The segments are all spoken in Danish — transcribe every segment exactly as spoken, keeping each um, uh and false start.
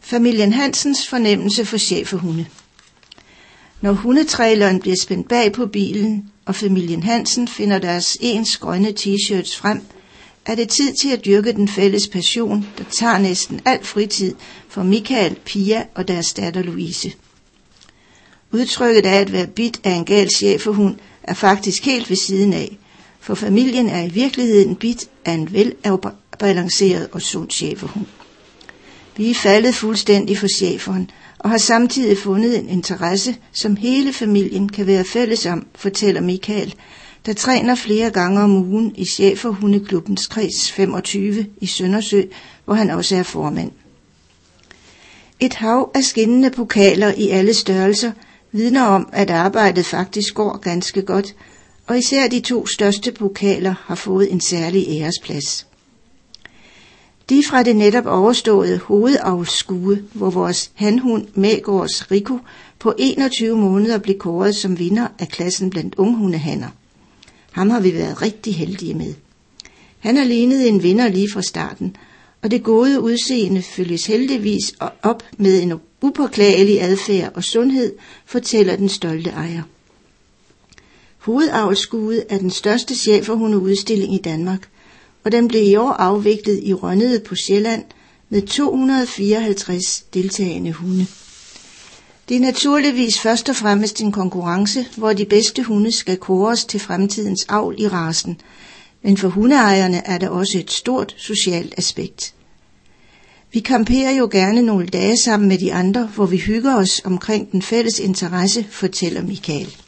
Familien Hansens fornemmelse for schæferhunde. Når hundetraileren bliver spændt bag på bilen, og familien Hansen finder deres ens grønne t-shirts frem, er det tid til at dyrke den fælles passion, der tager næsten al fritid for Michael, Pia og deres datter Louise. Udtrykket af at være bidt af en gal schæferhund er faktisk helt ved siden af, for familien er i virkeligheden bidt af en velafbalanceret og sund schæferhund. Vi er faldet fuldstændig for schæferen, og har samtidig fundet en interesse, som hele familien kan være fælles om, fortæller Michael, der træner flere gange om ugen i schæferhundeklubbens kreds femogtyve i Søndersø, hvor han også er formand. Et hav af skinnende pokaler i alle størrelser vidner om, at arbejdet faktisk går ganske godt, og især de to største pokaler har fået en særlig æresplads. De fra det netop overståede hovedavlsskue, hvor vores hanhund Mægårds Rico på enogtyve måneder blev kåret som vinder af klassen blandt unghundehanner. Ham har vi været rigtig heldige med. Han har lignet en vinder lige fra starten, og det gode udseende følges heldigvis op med en upåklagelig adfærd og sundhed, fortæller den stolte ejer. Hovedavlsskuet er den største schæferhundeudstilling i Danmark, og den blev i år afviklet i Rønnede på Sjælland med to hundrede og fireoghalvtreds deltagende hunde. Det er naturligvis først og fremmest en konkurrence, hvor de bedste hunde skal kåres til fremtidens avl i racen, men for hundeejerne er der også et stort socialt aspekt. Vi camperer jo gerne nogle dage sammen med de andre, hvor vi hygger os omkring den fælles interesse, fortæller Michael.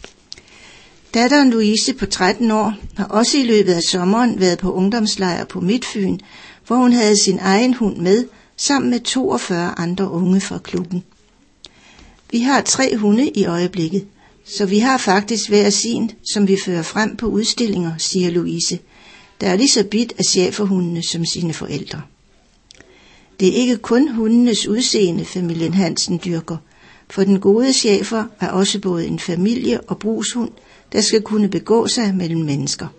Datteren Louise på tretten år har også i løbet af sommeren været på ungdomslejr på Midtfyn, hvor hun havde sin egen hund med, sammen med toogfyrre andre unge fra klubben. Vi har tre hunde i øjeblikket, så vi har faktisk hver sin, som vi fører frem på udstillinger, siger Louise, der er lige så bidt af schæferhundene som sine forældre. Det er ikke kun hundenes udseende, familien Hansen dyrker, for den gode schæfer er også både en familie- og brugshund, der skal kunne begå sig mellem mennesker.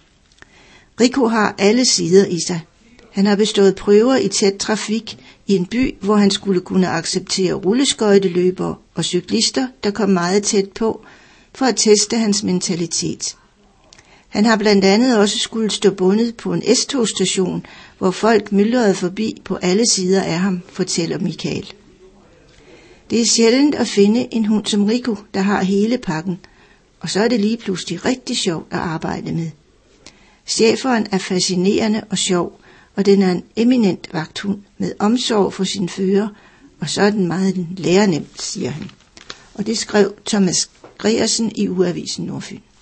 Rico har alle sider i sig. Han har bestået prøver i tæt trafik i en by, hvor han skulle kunne acceptere rulleskøjteløbere og cyklister, der kom meget tæt på, for at teste hans mentalitet. Han har blandt andet også skulle stå bundet på en S-togstation, hvor folk myldrede forbi på alle sider af ham, fortæller Michael. Det er sjældent at finde en hund som Rico, der har hele pakken, og så er det lige pludselig rigtig sjovt at arbejde med. Schæferen er fascinerende og sjov, og den er en eminent vagthund med omsorg for sin fører, og så er den meget lærenemt, siger han. Og det skrev Thomas Gregersen i Ugeavisen Nordfyn.